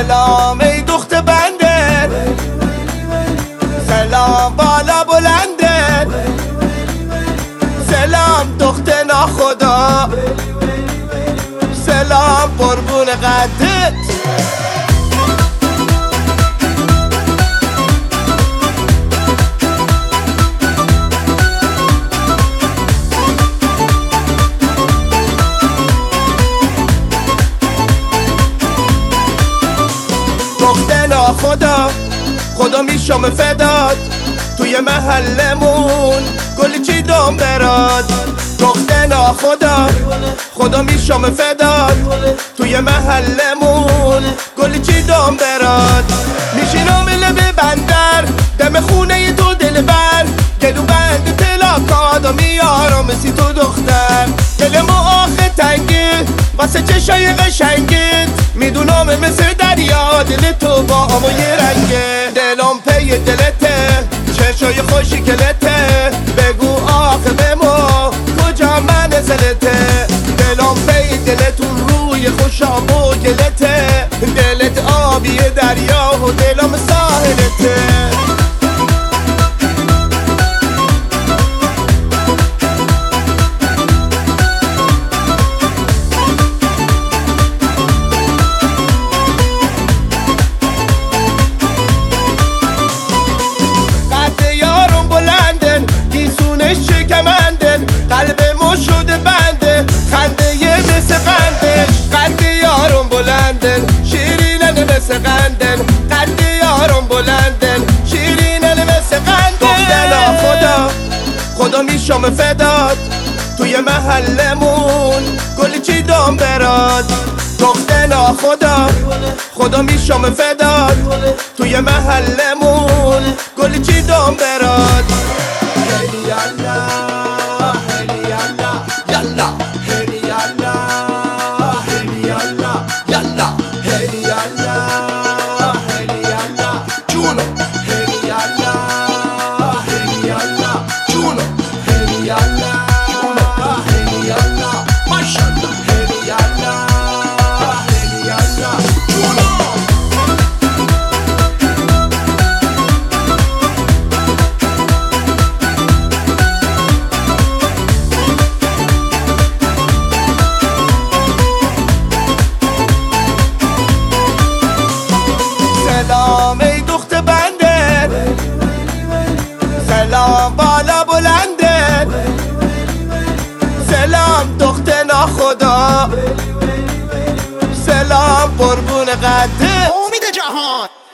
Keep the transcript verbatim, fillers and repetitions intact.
سلام ای دخت بنده، سلام بالا بلنده، سلام دخت ناخدا، سلام قربون قدت. دخت ناخدا خدا میشم فداد، توی محلمون گل چیدم براد. دخت ناخدا خدا میشم فداد، توی محلمون گل چیدم براد. میشینم لب بندر دم خونه تو دلبر، گلو بند تلاکادا میارم سی تو دختر. دل ما آخه تنگه واسه چشای قشنگت، میدونم مثل دریا دل تو با آمای رنگه. دلم پی دلته چشای خوشی کلته، بگو آخه به ما کجا منزلته. دلم پی دلتون روی خوشام و گلته، دلت آبی دریا و دلم ساحلته. قلب ما شده بنده، خنده یه مثل قندش. قد یارم بلندن شیرینن مثل قندن، قد یارم بلندن شیرینن مثل قندن. دختر خدا خدا میشم فداد، توی محلمون گل چیدم براد. دختر خدا خدا میشم فداد، توی محلمون گل چیدم براد. سلام ای دخت بنده، سلام بالا بلنده، سلام دخت ناخدا، سلام قربون قدت. امید جهان